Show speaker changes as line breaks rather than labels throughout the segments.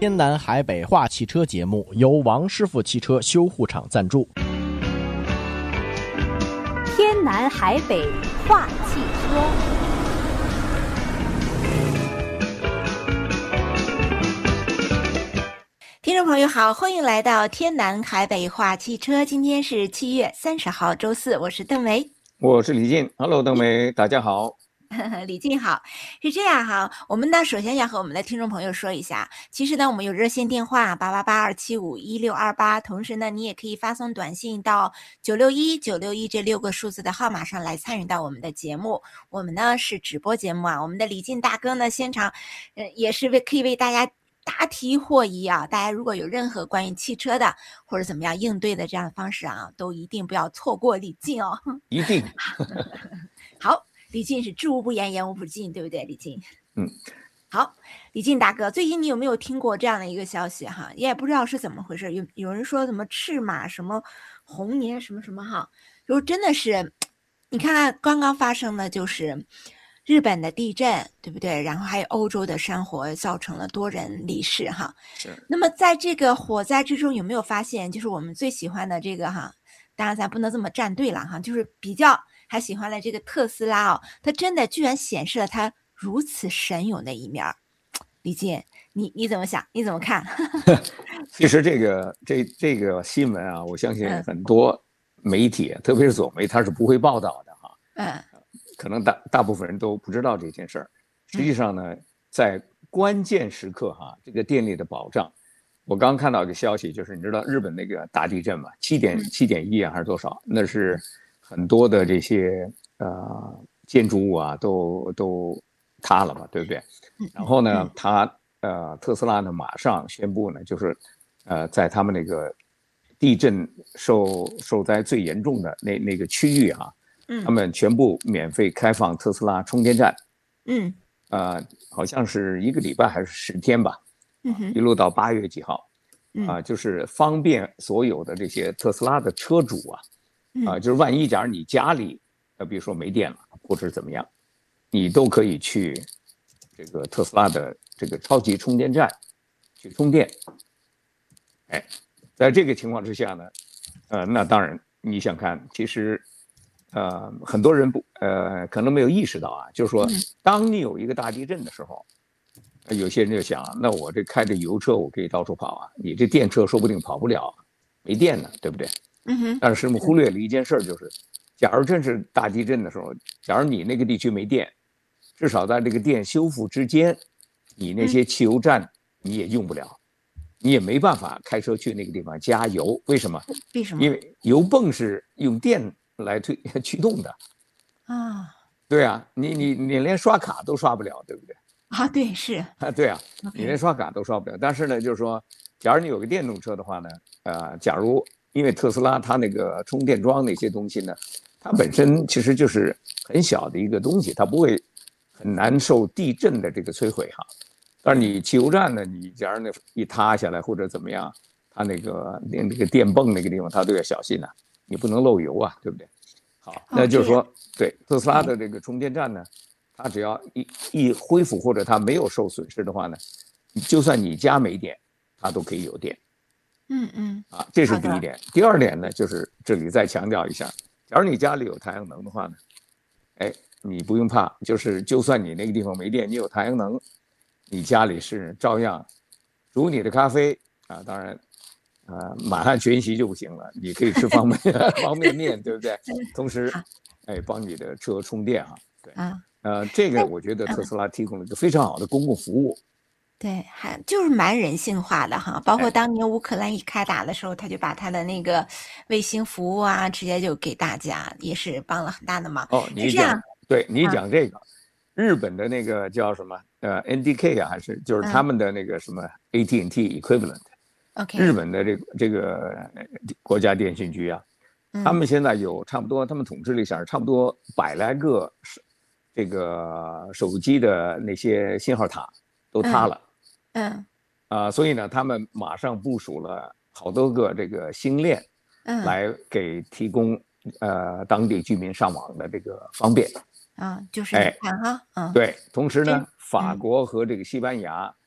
天南海北话汽车节目由王师傅汽车修护厂赞助。
天南海北话汽车。
听众朋友好，欢迎来到天南海北话汽车。今天是7月30号周四，我是邓梅，
我是李静。Hello， 邓梅，大家好。
李静好。是这样哈，我们呢首先要和我们的听众朋友说一下，其实呢我们有热线电话888-275-1628，同时呢你也可以发送短信到961-961这6个数字的号码上来参与到我们的节目。我们呢是直播节目啊，我们的李静大哥呢现场也是可以为大家答题获益啊！大家如果有任何关于汽车的或者怎么样应对的这样的方式啊，都一定不要错过李静哦。
一定。
好，李静是知无不言，言无不尽，对不对，李静？好，李静大哥，最近你有没有听过这样的一个消息哈？也不知道是怎么回事，有人说什么赤马什么红年什么什么哈，就是真的是，你看看刚刚发生的就是日本的地震，对不对？然后还有欧洲的山火，造成了多人离世哈。
是。
那么在这个火灾之中，有没有发现，就是我们最喜欢的这个哈？当然咱不能这么站队了哈，就是比较还喜欢的这个特斯拉哦，它真的居然显示了它如此神勇的一面。李静，你怎么想？你怎么看？
其实这个新闻啊，我相信很多媒体，特别是左媒，他是不会报道的哈。可能大部分人都不知道这件事儿。实际上呢，在关键时刻哈，这个电力的保障，我刚看到一个消息，就是你知道日本那个大地震嘛，7.1啊还是多少？那是很多的这些建筑物啊都塌了嘛，对不对？然后呢，特斯拉呢马上宣布呢，就是在他们那个地震受灾最严重的那个区域哈。他们全部免费开放特斯拉充电站，好像是1个礼拜还是10天吧，一路到8月几号，就是方便所有的这些特斯拉的车主就是万一假如你家里比如说没电了或者怎么样，你都可以去这个特斯拉的这个超级充电站去充电。在这个情况之下呢，那当然你想看，其实。很多人可能没有意识到啊，就是说，当你有一个大地震的时候，有些人就想，那我这开着油车我可以到处跑啊，你这电车说不定跑不了，没电呢，对不对？但是我们忽略了一件事，就是假如真是大地震的时候，假如你那个地区没电，至少在这个电修复之间，你那些汽油站你也用不了，你也没办法开车去那个地方加油。为什么？
为什么？
因为油泵是用电来驱动的啊。对啊，你连刷卡都刷不了，对不对？
对，是
对啊，你连刷卡都刷不了。但是呢，就是说，假如你有个电动车的话呢，假如因为特斯拉它那个充电桩那些东西呢，它本身其实就是很小的一个东西，它不会很难受地震的这个摧毁哈。但是你汽油站呢，你假如那一塌下来或者怎么样，它那个电泵那个地方它都要小心你不能漏油啊，对不对？好，那就是说，对特斯拉的这个充电站呢，它只要一恢复或者它没有受损失的话呢，就算你家没电，它都可以有电。这是第一点。第二点呢，就是这里再强调一下，假如你家里有太阳能的话呢，你不用怕，就算你那个地方没电，你有太阳能，你家里是照样煮你的咖啡当然。满汉全席就不行了，你可以吃方便面，对不对？同时，帮你的车充电对这个我觉得特斯拉提供了一个非常好的公共服务。
对，还就是蛮人性化的哈。包括当年乌克兰一开打的时候，他就把他的那个卫星服务直接就给大家，也是帮了很大的忙。
你讲这个，日本的那个叫什么NDK 还是就是他们的那个什么 AT&T equivalent。日本的这个国家电信局他们现在有差不多，他们统计了一下，差不多100来个这个手机的那些信号塔都塌了。所以呢，他们马上部署了好多个这个星链，来给提供当地居民上网的这个方便。
就是你看
对，同时呢，法国和这个西班牙。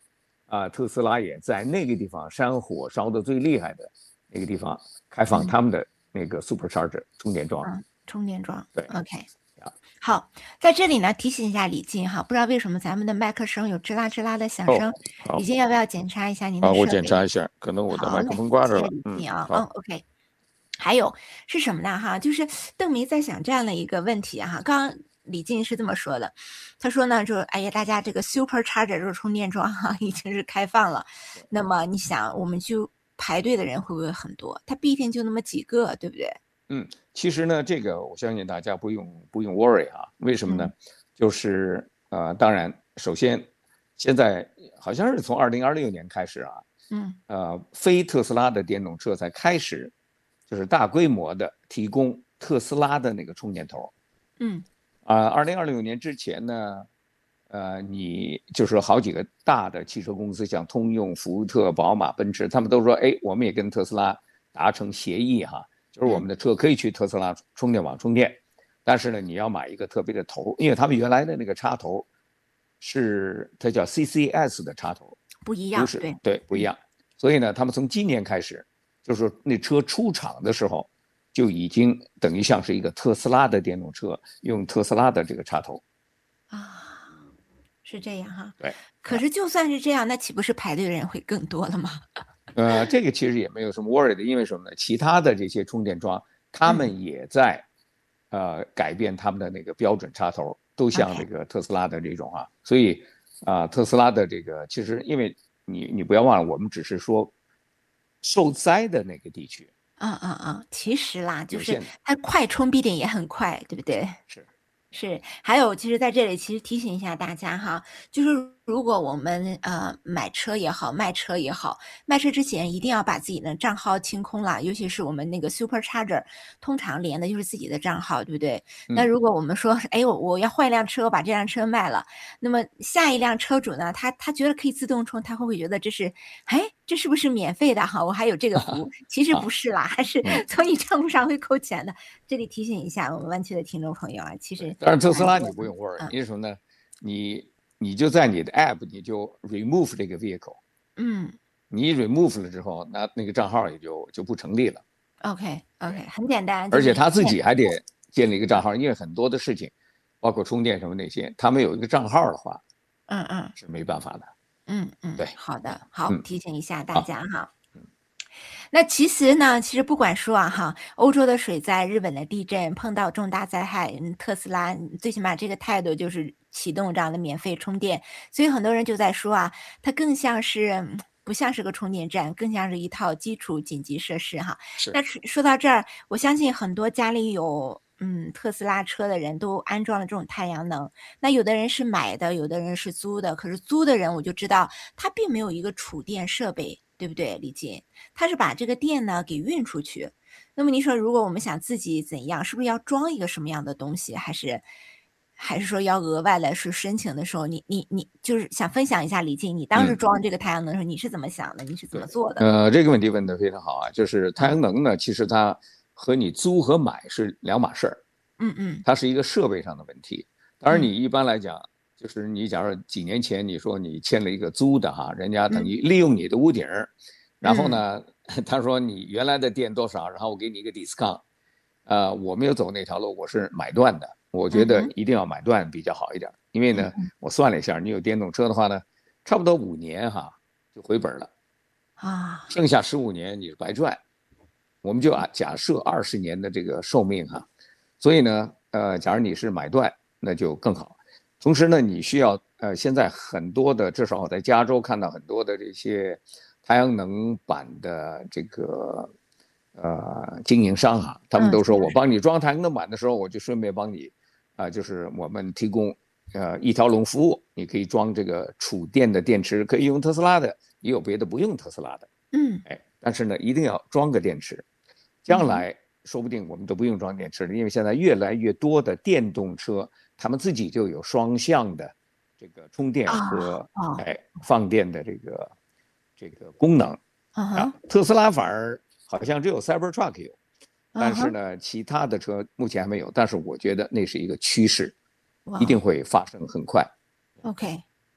特斯拉也在那个地方山火烧得最厉害的那个地方开放他们的那个 supercharger 充电桩。
充电桩。
对
，OK。好，在这里呢提醒一下李静哈，不知道为什么咱们的麦克声有吱啦吱啦的响声，李静要不要检查一下您的设备？
我检查一下，可能我的麦克风挂着了。
李静啊，OK。还有是什么呢哈？就是邓梅在想这样的一个问题哈，刚刚李静是这么说的，他说呢，就哎呀，大家这个 supercharger 就是充电桩哈，已经是开放了，那么你想，我们就排队的人会不会很多？他必定就那么几个，对不对？
其实呢，这个我相信大家不用 worry 啊，为什么呢？就是当然，首先现在好像是从2026年开始啊，非特斯拉的电动车才开始就是大规模的提供特斯拉的那个充电头。2026年之前呢，你就是好几个大的汽车公司，像通用、福特、宝马、奔驰，他们都说，哎，我们也跟特斯拉达成协议哈。就是我们的车可以去特斯拉充电网充电，但是呢，你要买一个特别的头，因为他们原来的那个插头是它叫 CCS 的插头，
不一样，
对，不一样。所以呢，他们从今年开始，就是那车出厂的时候，就已经等于像是一个特斯拉的电动车，用特斯拉的这个插头
啊，是这样哈。
对。
可是就算是这样，那岂不是排队的人会更多了吗？
这个其实也没有什么 worry 的，因为什么呢？其他的这些充电桩，他们也在改变他们的那个标准插头，都像这个特斯拉的这种啊。所以特斯拉的这个其实，因为你不要忘了，我们只是说受灾的那个地区。
其实啦，就是它快充必定也很快，对不对？是，还有，其实在这里其实提醒一下大家哈，就是如果我们买车也好，卖车也好，卖车之前一定要把自己的账号清空了，尤其是我们那个 supercharger， 通常连的就是自己的账号，对不对？那如果我们说，哎，我要换一辆车，我把这辆车卖了，那么下一辆车主呢，他觉得可以自动充，他会不会觉得这是，哎，这是不是免费的哈？我还有这个服务，其实不是啦，还是从你账户上会扣钱的。这里提醒一下我们湾区的听众朋友啊，其实。
但是特斯拉你不用 worry， 因为什么呢？你就在你的 app 你就 remove 这个 vehicle， 你 remove 了之后，那个账号也就不成立了。
OK， 很简单。
而且他自己还得建立一个账号，因为很多的事情，包括充电什么那些，他没有一个账号的话，是没办法的。对，
好的，好，提醒一下大家哈。那其实不管说哈，欧洲的水灾、日本的地震，碰到重大灾害，特斯拉最起码这个态度就是启动这样的免费充电，所以很多人就在说它更像是不像是个充电站，更像是一套基础紧急设施哈。那说到这儿，我相信很多家里有特斯拉车的人都安装了这种太阳能。那有的人是买的，有的人是租的，可是租的人我就知道他并没有一个储电设备。对不对，李静？他是把这个电呢给运出去。那么您说，如果我们想自己怎样，是不是要装一个什么样的东西？还是说要额外的是申请的时候，你就是想分享一下，李静，你当时装这个太阳能的时候，你是怎么想的？你是怎么做的？
这个问题问得非常好啊，就是太阳能呢，其实它和你租和买是两码事儿。它是一个设备上的问题。当然，你一般来讲。就是你假如几年前你说你签了一个租的哈，人家等于利用你的屋顶，然后呢，他说你原来的电多少，然后我给你一个 discount，我没有走那条路，我是买断的，我觉得一定要买断比较好一点，因为呢，我算了一下，你有电动车的话呢，差不多5年哈就回本了，剩下15年你是白赚，我们就假设20年的这个寿命哈，所以呢，假如你是买断，那就更好。同时呢，你需要现在很多的，至少我在加州看到很多的这些太阳能板的这个经营商哈，他们都说我帮你装太阳能板的时候，我就顺便帮你就是我们提供一条龙服务，你可以装这个储电的电池，可以用特斯拉的，也有别的不用特斯拉的，但是呢，一定要装个电池，将来说不定我们都不用装电池了，因为现在越来越多的电动车。他们自己就有双向的这个充电和放电的这个功能特斯拉反而好像只有 Cybertruck 有，但是呢，其他的车目前还没有。但是我觉得那是一个趋势，一定会发生很快。
OK， 好。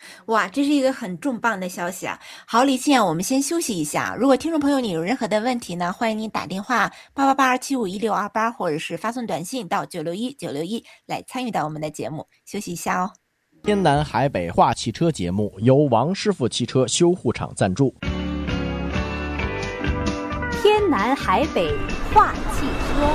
哇，这是一个很重磅的消息啊！好，李倩，我们先休息一下。如果听众朋友你有任何的问题呢，欢迎您打电话888-275-1628，或者是发送短信到961-961来参与到我们的节目。休息一下哦。
天南海北话汽车节目由王师傅汽车修护厂赞助。
天南海北话汽车。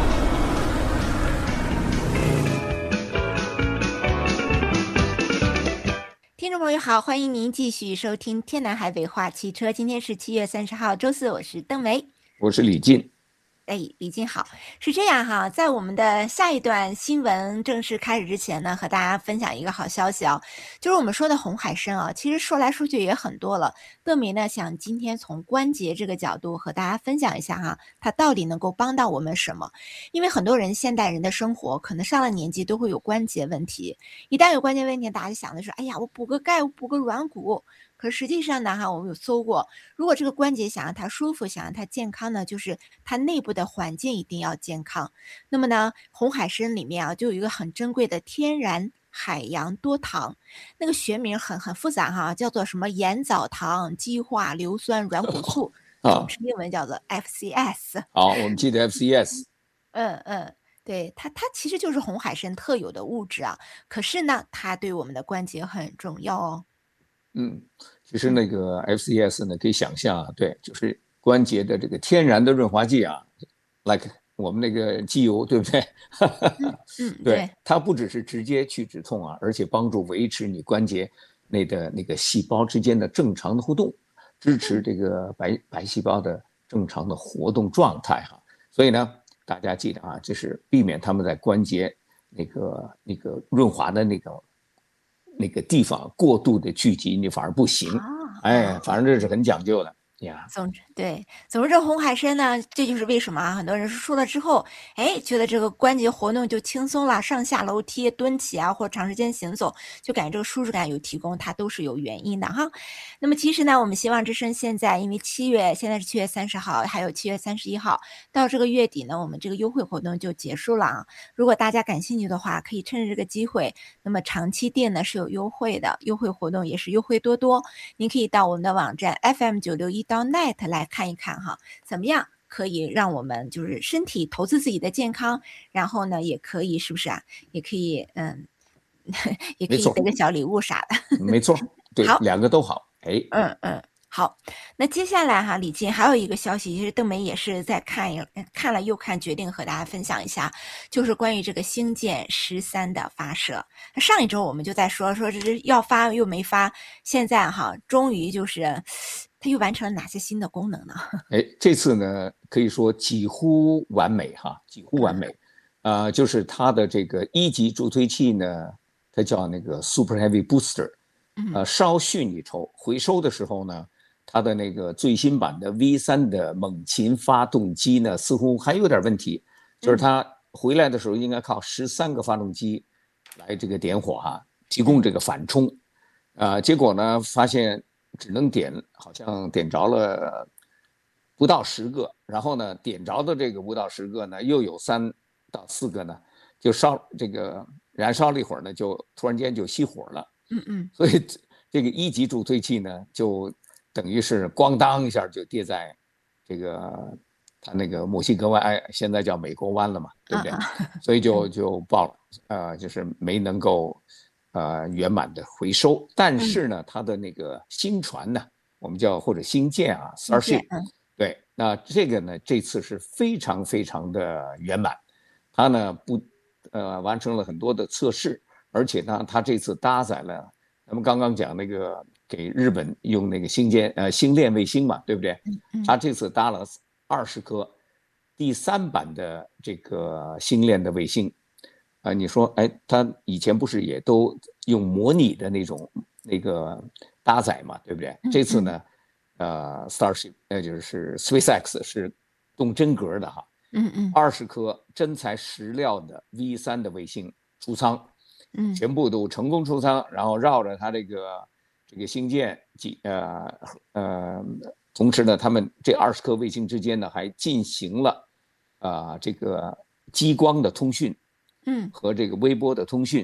听众朋友好，欢迎您继续收听天南海北话汽车。今天是7月30号，周四，我是邓梅，
我是李进。
李静好，是这样哈，在我们的下一段新闻正式开始之前呢，和大家分享一个好消息啊，就是我们说的红海参啊，其实说来说去也很多了。邓梅呢，想今天从关节这个角度和大家分享一下哈，它到底能够帮到我们什么？因为很多人现代人的生活可能上了年纪都会有关节问题，一旦有关节问题，大家就想的是，哎呀，我补个钙，我补个软骨。可实际上呢，我们有搜过，如果这个关节想让它舒服，想让它健康呢，就是它内部的环境一定要健康。那么呢，红海参里面就有一个很珍贵的天然海洋多糖，那个学名很复杂哈，叫做什么盐藻糖基化硫酸软骨素，总之英文叫做 FCS。
好，我们记得 FCS。
对，它其实就是红海参特有的物质啊，可是呢，它对我们的关节很重要哦。
其实那个 FCS 呢，可以想象啊，对，就是关节的这个天然的润滑剂啊 ，like 我们那个机油，对不对？对，它不只是直接去止痛啊，而且帮助维持你关节内的那个细胞之间的正常的互动，支持这个白细胞的正常的活动状态哈。所以呢，大家记得啊，就是避免他们在关节那个润滑的那个地方过度的聚集，你反而不行。反正这是很讲究的呀。
总之这红海参呢，这就是为什么很多人说了之后，觉得这个关节活动就轻松了，上下楼梯、蹲起啊，或者长时间行走，就感觉这个舒适感有提供，它都是有原因的哈。那么其实呢，我们希望之声现在因为现在是7月30号，还有7月31号，到这个月底呢，我们这个优惠活动就结束了啊。如果大家感兴趣的话，可以趁着这个机会，那么长期店呢是有优惠的，优惠活动也是优惠多多。您可以到我们的网站 FM961.net 来看一看哈，怎么样可以让我们就是身体投资自己的健康，然后呢也可以是不是啊？也可以也可以得个小礼物啥的。
没错，对，两个都好。
好，那接下来哈，李进还有一个消息，其实邓梅也是在看了又看，决定和大家分享一下，就是关于这个星舰13的发射。上一周我们就在说这是要发又没发，现在哈，终于就是它又完成了哪些新的功能呢？
这次呢可以说几乎完美哈，几乎完美。就是它的这个1级助推器呢，它叫那个 Super Heavy Booster，稍逊一筹。回收的时候呢，它的那个最新版的 V3 的猛禽发动机呢，似乎还有点问题，就是它回来的时候应该靠13个发动机来这个点火哈，提供这个反冲，结果呢发现只能好像点着了不到10个，然后呢点着的这个不到10个呢，又有3到4个呢就燃烧了一会儿呢，就突然间就熄火了。所以这个1级助推器呢，就等于是咣当一下就跌在这个它那个墨西哥湾，现在叫美国湾了嘛，对不对？所以就爆了，就是没能够圆满的回收。但是呢，它的那个新船呢，我们叫或者新舰啊 ，Starship，对，那这个呢，这次是非常非常的圆满，它呢完成了很多的测试。而且呢，它这次搭载了咱们刚刚讲那个给日本用那个星链卫星嘛，对不对？它这次搭了20颗第3版的这个星链的卫星。你说，它以前不是也都用模拟的那个搭载嘛，对不对？这次呢，Starship 就是 SpaceX 是动真格的哈，20颗真材实料的 V3 的卫星出舱。全部都成功出舱，然后绕着它这个星舰同时呢，他们这20颗卫星之间呢还进行了这个激光的通讯，和这个微波的通讯，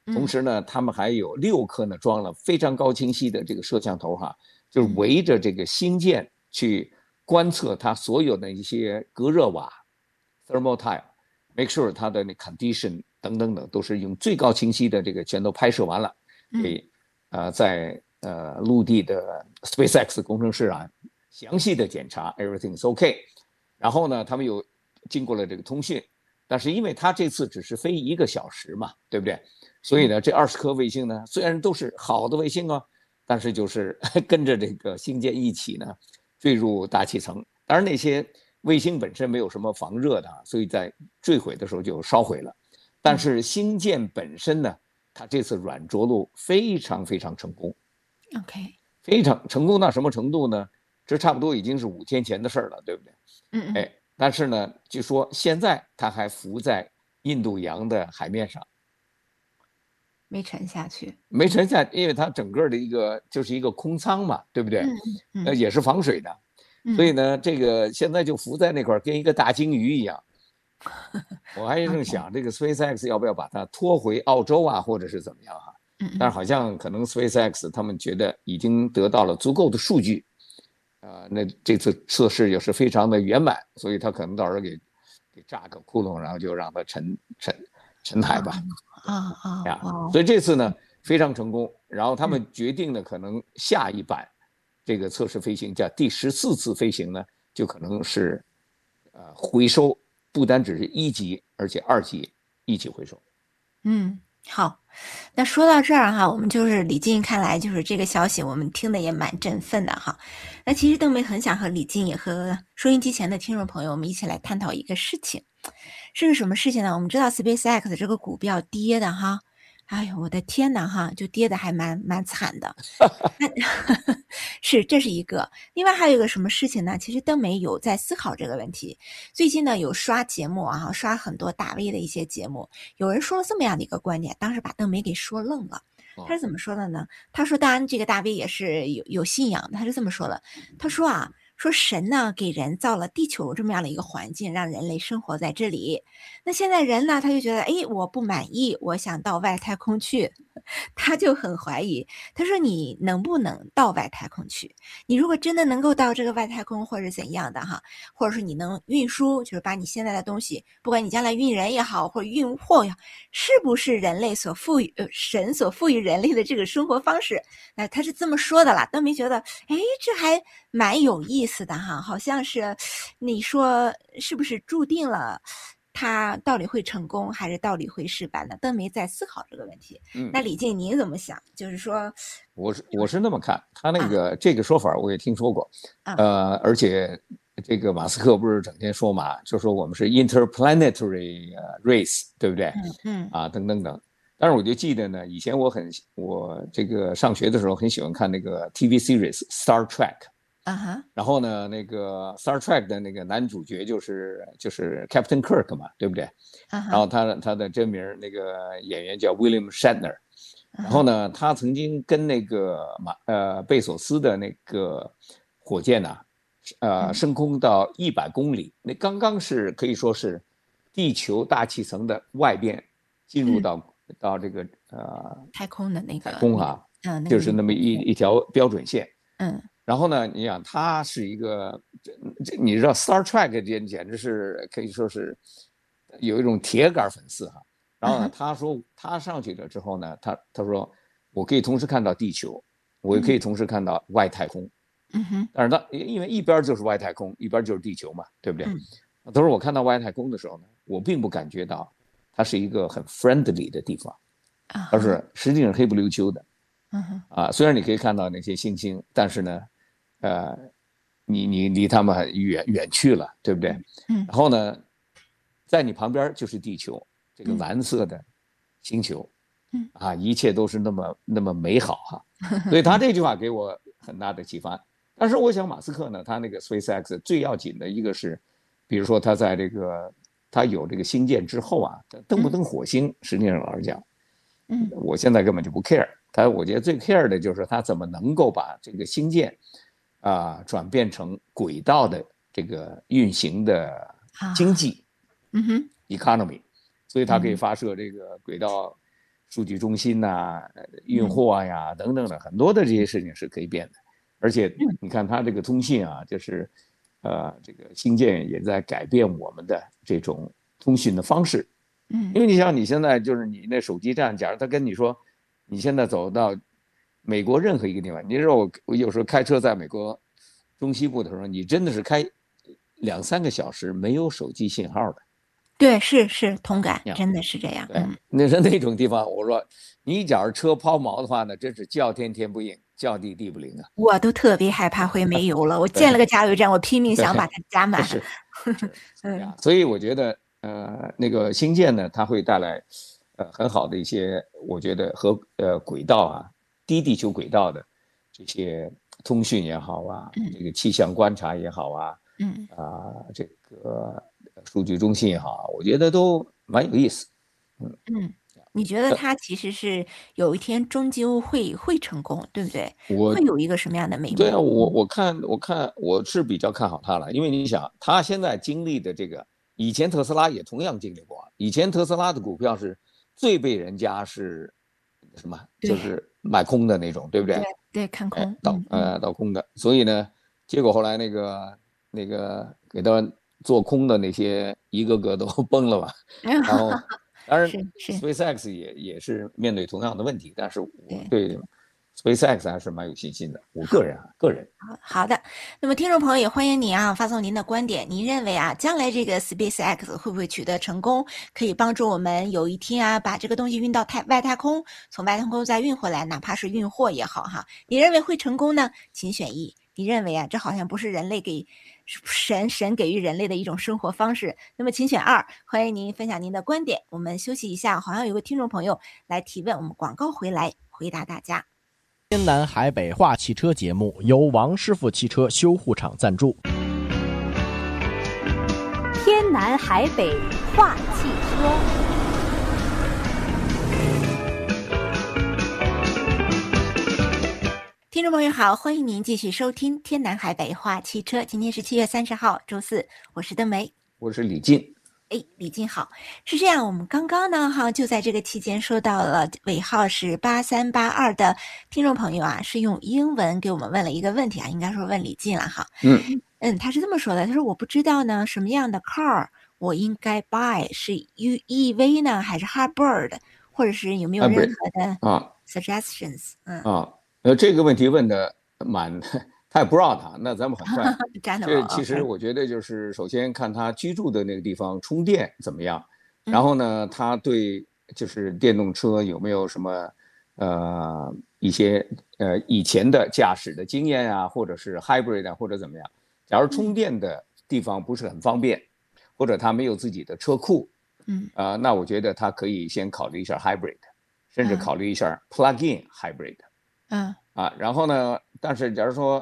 同时呢，他们还有6颗呢装了非常高清晰的这个摄像头哈，就是围着这个星舰去观测它所有的一些隔热瓦 thermal tile，make sure 它的那 condition 等等等都是用最高清晰的这个全都拍摄完了，给在陆地的 SpaceX 工程师啊详细的检查 everything is OK， 然后呢，他们又经过了这个通讯，但是因为它这次只是飞1个小时嘛，对不对？所以呢，这20颗卫星呢，虽然都是好的卫星啊，但是就是跟着这个星舰一起呢坠入大气层。当然那些卫星本身没有什么防热的，所以在坠毁的时候就烧毁了。但是星舰本身呢，它这次软着陆非常非常成功。
OK，
非常成功到什么程度呢？这差不多已经是5天前的事了，对不对？但是呢，据说现在它还浮在印度洋的海面上。
没沉下去，
没沉下，因为它整个的就是一个空舱嘛，对不对？也是防水的，所以呢，这个现在就浮在那块，跟一个大鲸鱼一样。我还正想，这个 SpaceX 要不要把它拖回澳洲啊，或者是怎么样哈？但是好像可能 SpaceX 他们觉得已经得到了足够的数据，那这次测试也是非常的圆满，所以他可能到时候给炸个窟窿，然后就让它沉海吧。所以这次呢非常成功，然后他们决定呢，可能下一版这个测试飞行叫第14次飞行呢，就可能是回收，不单只是1级，而且2级一起回收。
好，那说到这儿哈，我们就是李静看来就是这个消息，我们听的也蛮振奋的哈。那其实邓梅很想和李静也和收音机前的听众朋友，我们一起来探讨一个事情，是个什么事情呢？我们知道 SpaceX 这个股票跌的哈，哎呦我的天哪哈，就跌的还蛮惨的。这是一个。另外还有一个什么事情呢？其实邓梅有在思考这个问题。最近呢有刷节目啊，刷很多大 V 的一些节目，有人说了这么样的一个观点，当时把邓梅给说愣了。他是怎么说的呢？他说当然这个大 V 也是有信仰的，他是这么说的，他说说神呢给人造了地球这么样的一个环境，让人类生活在这里。那现在人呢，他就觉得我不满意，我想到外太空去。他就很怀疑，他说你能不能到外太空去？你如果真的能够到这个外太空或者怎样的哈，或者是你能运输，就是把你现在的东西，不管你将来运人也好，或者运货也好，是不是人类所赋予神所赋予人类的这个生活方式？他是这么说的啦。都没觉得这还蛮有意思的哈，好像是你说是不是注定了他到底会成功还是到底会失败呢？邓梅在思考这个问题。那李静您怎么想？就是说
我是那么看，他那个这个说法我也听说过，而且这个马斯克不是整天说嘛，就说我们是 interplanetary race， 对不对？等等等。但是我就记得呢，以前我这个上学的时候很喜欢看那个 TV series Star Trek。然后呢，那个 Star Trek 的那个男主角就是 Captain Kirk 嘛，对不对？然后他的真名那个演员叫 William Shatner。然后呢，他曾经跟那个贝索斯的那个火箭呢，升空到100公里，那刚刚是可以说是地球大气层的外边，进入到这个
太空的那个
太空啊，就是那么一条标准线。然后呢，你想他是一个，你知道 Star Trek 简直是可以说是有一种铁杆粉丝哈。然后呢，他说他上去了之后呢，他说我可以同时看到地球，我也可以同时看到外太空。但是他因为一边就是外太空，一边就是地球嘛，对不对？他说我看到外太空的时候呢，我并不感觉到它是一个很 friendly 的地方，而是实际上黑不溜秋的。虽然你可以看到那些星星，但是呢，你离他们远去了，对不对？然后呢，在你旁边就是地球，这个蓝色的星球，一切都是那么美好哈。所以他这句话给我很大的启发。但是我想马斯克呢，他那个 SpaceX 最要紧的一个是，比如说他在他有这个星舰之后登不登火星，实际上来讲，我现在根本就不 care。我觉得最 care 的就是他怎么能够把这个星舰转变成轨道的这个运行的经济economy，所以它可以发射这个轨道数据中心呐、运货呀等等的很多的这些事情是可以变的。而且你看它这个通信啊，就是这个星舰也在改变我们的这种通讯的方式。因为你想你现在就是你那手机站，假如他跟你说你现在走到美国任何一个地方，你知道我有时候开车在美国中西部的时候，你真的是开2-3个小时没有手机信号的。
对，是同感，真的是这样。
对，那是那种地方，我说你假如车抛锚的话呢，真是叫天天不应，叫地地不灵啊。
我都特别害怕会没油了，我建了个加油站，我拼命想把它加满。
是所以我觉得那个星舰呢，它会带来很好的一些，我觉得和轨道啊，低地球轨道的这些通讯也好啊，这个气象观察也好啊，这个数据中心也好，我觉得都蛮有意思。
你觉得它其实是有一天终究会成功，对不对？会有一个什么样的眉目？
对啊，我看我是比较看好它了，因为你想，它现在经历的这个，以前特斯拉也同样经历过，以前特斯拉的股票是最被人家是什么，就是买空的那种，对不对？
对，看空，
倒空的，所以呢，结果后来那个给他做空的那些一个个都崩了吧，然后当然 SpaceX 也是面对同样的问题，但是我对 SpaceX 还是蛮有信心的，我个人。
好的，那么听众朋友也欢迎您发送您的观点，您认为将来这个 SpaceX 会不会取得成功，可以帮助我们有一天把这个东西运到外太空，从外太空再运回来，哪怕是运货也好你认为会成功呢？请选1。你认为这好像不是人类给神给予人类的一种生活方式，那么请选2。欢迎您分享您的观点。我们休息一下，好像有个听众朋友来提问，我们广告回来回答大家。
天南海北话汽车节目由王师傅汽车修护厂赞助。
天南海北话汽车。
听众朋友好，欢迎您继续收听天南海北话汽车。今天是7月30号周四，我是登梅，
我是李进。
李静好。是这样，我们刚刚呢就在这个期间收到了尾号是8382的听众朋友是用英文给我们问了一个问题应该说问李静了他是这么说的，他说我不知道呢什么样的 car 我应该 buy， 是 EV 呢还是 hybrid， 或者是有没有任何的suggestions？
这个问题问的太 broad 那咱们很快。这其实我觉得就是首先看他居住的那个地方充电怎么样，然后呢，他对就是电动车有没有什么一些以前的驾驶的经验或者是 hybrid 或者怎么样。假如充电的地方不是很方便，或者他没有自己的车库，那我觉得他可以先考虑一下 hybrid， 甚至考虑一下 plug-in hybrid。然后呢，但是假如说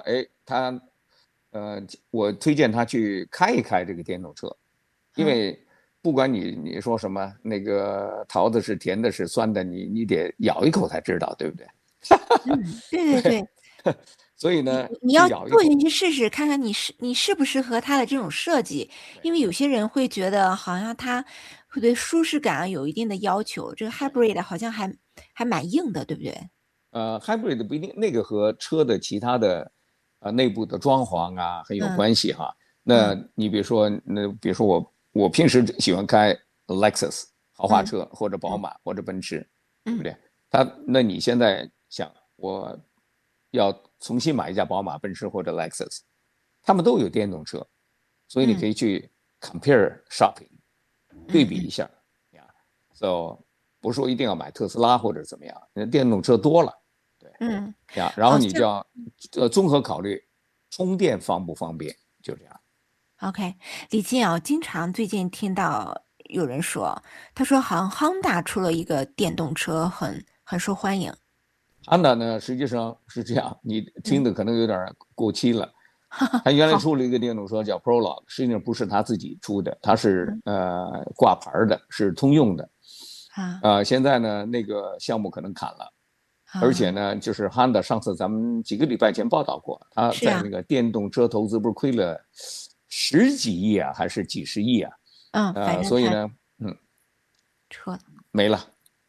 我推荐他去开一开这个电动车，因为不管你说什么，那个桃子是甜的是酸的，你得咬一口才知道，对不对？
对
所以呢，
你要坐进去试试，看看你适不适合它的这种设计，因为有些人会觉得好像它会对舒适感有一定的要求，这个 hybrid 好像还蛮硬的，对不对
？hybrid 不一定，那个和车的其他的内部的装潢很有关系那你比如说我平时喜欢开 Lexus 豪华车，或者宝马或者奔驰，对不对？那你现在想我要重新买一架宝马、奔驰或者 Lexus， 他们都有电动车，所以你可以去 compare shopping，对比一下，so 不是说一定要买特斯拉或者怎么样，电动车多了。然后你就要综合考虑充电方不方便，就这样。
OK， 李静经常最近听到有人说，他说好像 Honda 出了一个电动车很受欢迎。
Honda 呢，实际上是这样，你听的可能有点过期了。他原来出了一个电动车叫 Prologue， 实际上不是他自己出的，他是挂牌的，是通用的。现在呢，那个项目可能砍了。而且呢，就是 Honda 上次咱们几个礼拜前报道过，他在那个电动车投资不是亏了10几亿还是几十亿
反正
所以呢，
车
没了。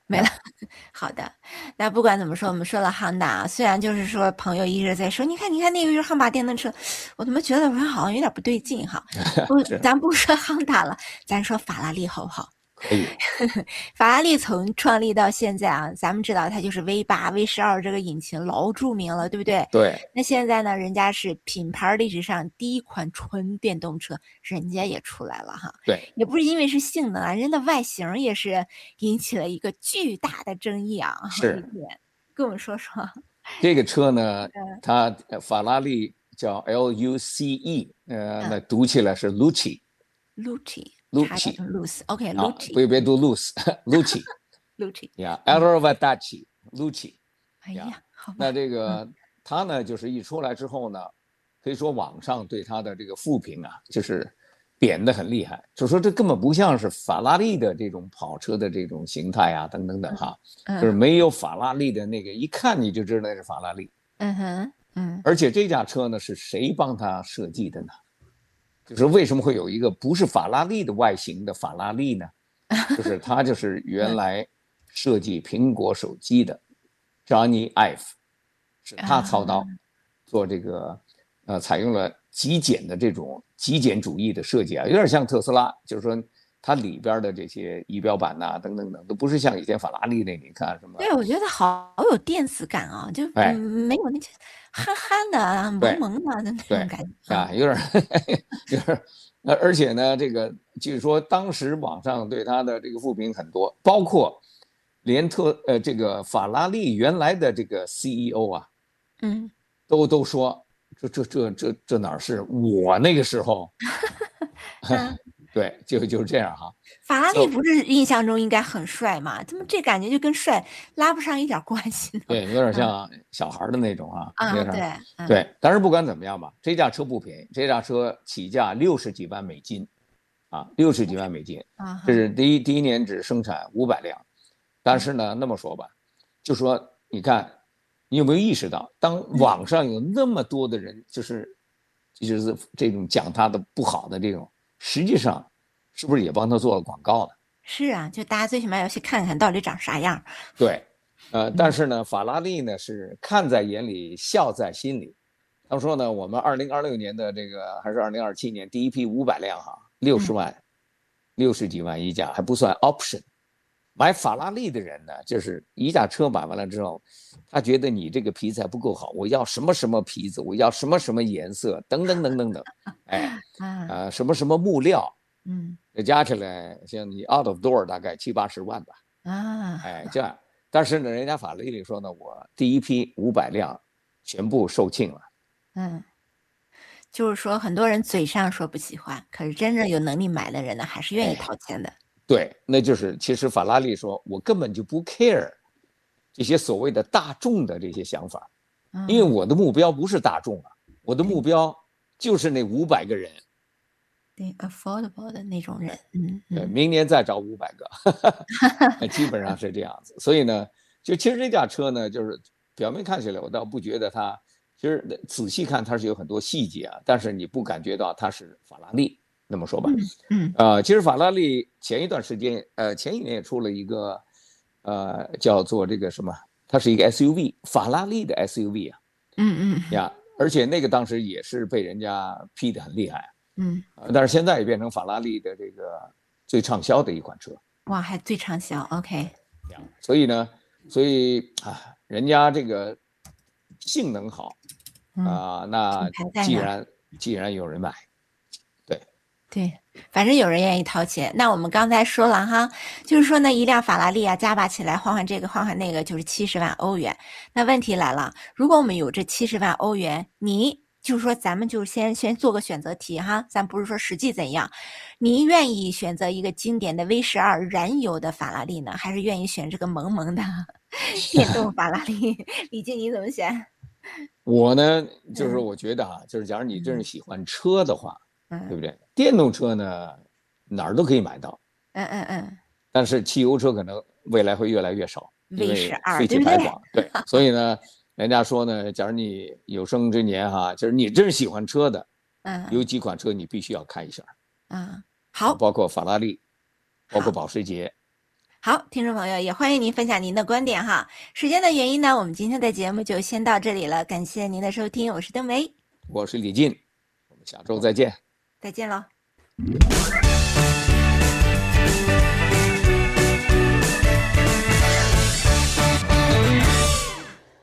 没了。好的，那不管怎么说，我们说了 Honda 啊，虽然就是说朋友一直在说，你看那个就是汉马电动车，我怎么觉得我好像有点不对劲哈？咱不说 Honda 了，咱说法拉利好不好？
可以。
法拉利从创立到现在啊，咱们知道它就是 V8、V12这个引擎老著名了，对不对？
对。
那现在呢，人家是品牌历史上第一款纯电动车，人家也出来了哈。
对。
也不是因为是性能啊，人的外形也是引起了一个巨大的争议啊。
是。
跟我们说说。
这个车呢，它法拉利叫 LUCE，那读起来是 Lucci。Lucci。OK，Lucci。别读 Luce。Lucci。Lucci。呀 Aerovadaci。Lucci。
哎呀，好吧。
那这个它呢，就是一出来之后呢，可以说网上对它的这个负评啊，就是贬得很厉害，就说这根本不像是法拉利的这种跑车的这种形态啊，等等等哈，就是没有法拉利的那个，一看你就知道那是法拉利。而且这架车呢，是谁帮他设计的呢？就是为什么会有一个不是法拉利的外形的法拉利呢？就是他就是原来设计苹果手机的 Johnny Ive， 是他操刀做这个，采用了极简的这种极简主义的设计啊，有点像特斯拉，就是说它里边的这些仪表板呐、等等等，都不是像以前法拉利那你看什么。
对，我觉得好有电子感啊，就没有那些憨憨的、萌萌的那种感觉
啊，有点就是，而且呢，这个据说当时网上对它的这个负评很多，包括连这个法拉利原来的这个 CEO 啊，都说这哪是我那个时候。对，就是这样哈。
法拉利不是印象中应该很帅吗？怎么这感觉就跟帅拉不上一点关系呢？
对，有点像小孩的那种啊。
对。
但是不管怎么样吧，这架车不便宜，这架车起价60几万美金，啊，60几万美金。这是第一年只生产500辆，但是呢，那么说吧，就说你看，你有没有意识到，当网上有那么多的人就是这种讲他的不好的这种。实际上，是不是也帮他做了广告呢？
是啊，就大家最起码要去看看到底长啥样。
对，但是呢，法拉利呢是看在眼里，笑在心里。他们说呢，我们2026年的这个还是2027年第一批500辆哈，60万，60几万一架，还不算 option。买法拉利的人呢，就是一架车买完了之后，他觉得你这个皮子还不够好，我要什么什么皮子，我要什么什么颜色，等等等等等，什么什么木料，加起来像你 out of door 大概70-80万吧，这样。但是呢，人家法拉利说呢，我第一批500辆全部售罄了。
就是说很多人嘴上说不喜欢，可是真正有能力买的人呢，还是愿意掏钱的。
对，那就是其实法拉利说，我根本就不 care 这些所谓的大众的这些想法，因为我的目标不是大众啊，我的目标就是那500个人，
对 affordable 的那种人。
明年再找500个，基本上是这样子。所以呢，其实这架车呢，就是表面看起来，我倒不觉得它，其实仔细看它是有很多细节啊，但是你不感觉到它是法拉利。那么说吧，其实法拉利前一段时间，前1年也出了一个，叫做这个什么，它是一个 SUV， 法拉利的 SUV 啊，而且那个当时也是被人家批得很厉害，但是现在也变成法拉利的这个最畅销的一款车。
哇，还最畅销 ，OK。
所以呢，人家这个性能好那既然有人买。
对，反正有人愿意掏钱。那我们刚才说了哈，就是说呢，一辆法拉利啊，加把起来换换这个换换那个，就是70万欧元。那问题来了，如果我们有这70万欧元，你就是说咱们就先做个选择题哈，咱不是说实际怎样，你愿意选择一个经典的 V12燃油的法拉利呢，还是愿意选这个萌萌的电动法拉利？李静你怎么选？
我呢，就是我觉得就是假如你真是喜欢车的话。对不对？电动车呢，哪儿都可以买到。但是汽油车可能未来会越来越少，因为废气排放。对，所以呢，人家说呢，假如你有生之年就是你真是喜欢车的，有几款车你必须要看一下。
好，
包括法拉利，包括保时捷，
好，听众朋友也欢迎您分享您的观点哈。时间的原因呢，我们今天的节目就先到这里了，感谢您的收听，我是邓梅，
我是李进，我们下周再见，
再见喽。